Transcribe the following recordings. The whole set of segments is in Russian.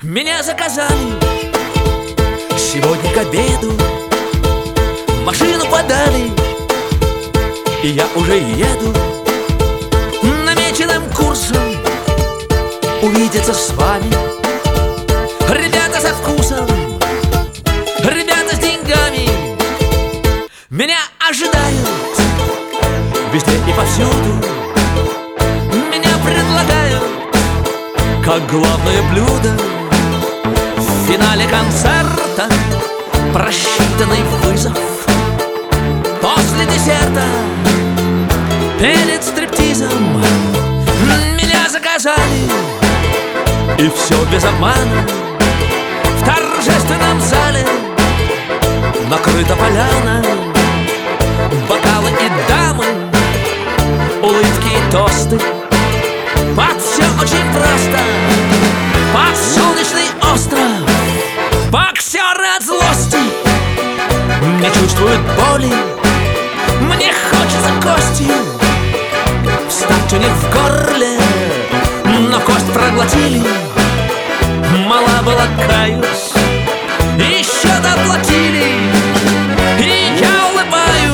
Меня заказали сегодня к обеду, машину подали, и я уже еду намеченным курсом увидеться с вами. Ребята со вкусом, ребята с деньгами меня ожидают везде и повсюду. Меня предлагают как главное блюдо в финале концерта, просчитанный вызов. После десерта, перед стриптизом меня заказали, и все без обмана. В торжественном зале накрыта поляна, бокалы и дамы, улыбки и тосты. Под все очень просто, под солнечный остров. Боксеры от злости не чувствуют боли, мне хочется костью встать у них в горле, но кость проглотили. Мало было, каюсь, еще доплатили, и я улыбаюсь.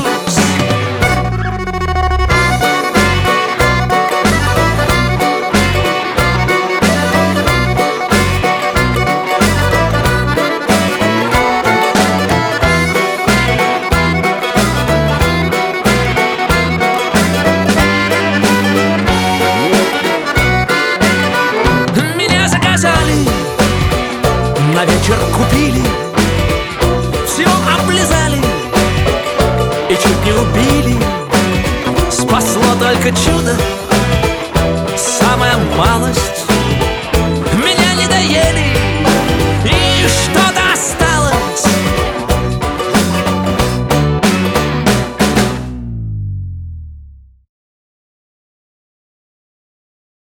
На вечер купили, все облизали и чуть не убили. Спасло только чудо, самая малость.